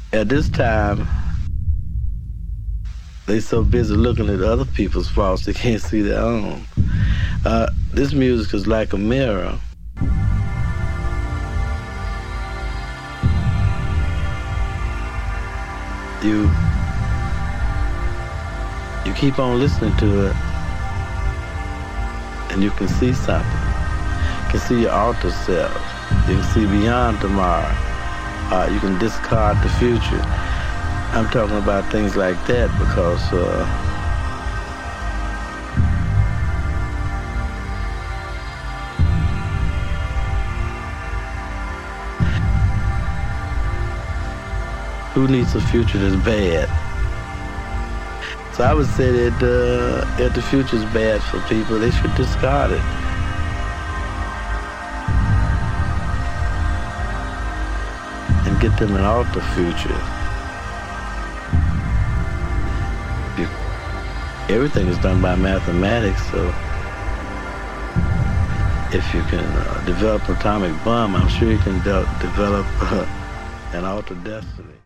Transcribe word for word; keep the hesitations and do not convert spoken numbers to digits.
At this time, they so busy looking at other people's faults they can't see their own. Uh, this music is like a mirror. You, you keep on listening to it, and you can see something. You can see your alter self. You can see beyond tomorrow. Uh, you can discard the future. I'm talking about things like that because uh, who needs a future that's bad? So I would say that uh, if the future's bad for people, they should discard it. And get them an alter future. You, everything is done by mathematics, so if you can uh, develop an atomic bomb, I'm sure you can de- develop uh, an altered destiny.